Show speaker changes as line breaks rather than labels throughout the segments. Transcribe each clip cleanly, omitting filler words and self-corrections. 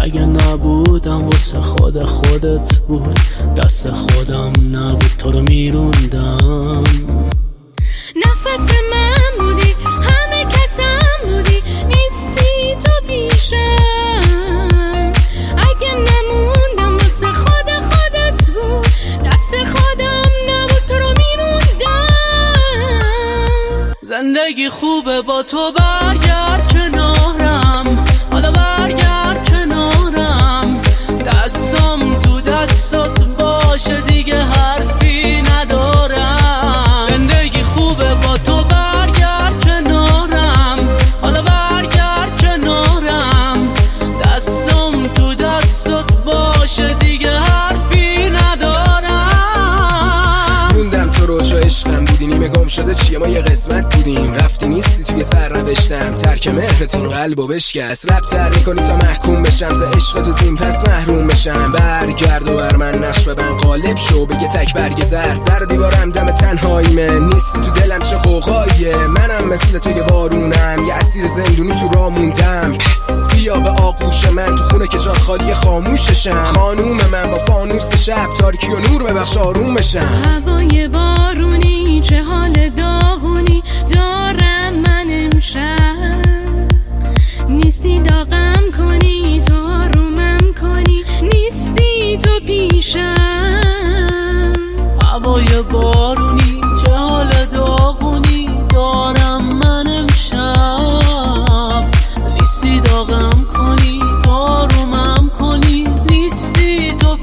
اگه نبودم واسه خودت بود، دست خودم نبود تو رو میروندم.
نفس من بودی، همه کسم بودی، نیستی تو پیشم. اگه نموندم واسه خودت بود، دست خودم نبود تو رو میروندم.
زندگی خوبه با تو، برگرد کنارم، حالا برگرد کنارم. دستم تو دستات باشه دیگه حرفی ندارم. زندگی خوبه با تو، برگرد کنارم، حالا برگرد کنارم. دستم تو دستات باشه دیگه حرفی ندارم.
موندم تو رو چو عشقم بودی، نیمه گم شده چیه ما یه قسمت بودیم. رفتی نیستی توی سر نوشتم، ترک مهرتون قلبو بشکست. رب تر میکنی تا محکوم بشم، ز عشق تو زین پس محروم بشم. برگرد و بر من نقش ببن، غالب شو بگه تک برگ زرد. در دیوارم دم تنهاییمه، نیستی تو دلم چه قوقاییه. منم مثل تو یه بارونم، یه اسیر زندونی تو راه موندم. پس بیا به آغوش من، تو خونه که جات خالی خاموششم. خانوم من با فانوس شب، تاریکی و نور ببخش آروم بشم.
هوای بارونی چه حال داغونی دارم من امشب. نیستی داغم کنی تو آرومم کنی، نیستی تو پیشم.
هوای بارونی چه حال داغونی دارم من امشب. نیستی داغم کنی تو آرومم کنی، نیستی تو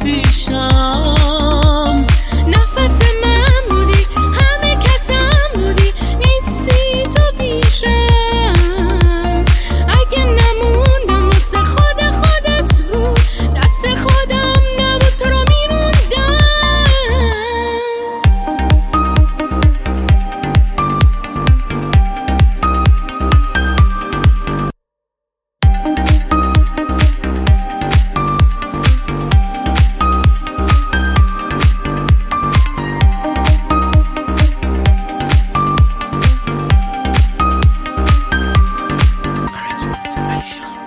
پیشم.
نفس من بودی، همه کسم بودی، نیستی تو پیشم. اگه نموندم واسه خودت بود، دست خودم نبود تو رو میروندم.
Arrangement, Alicia.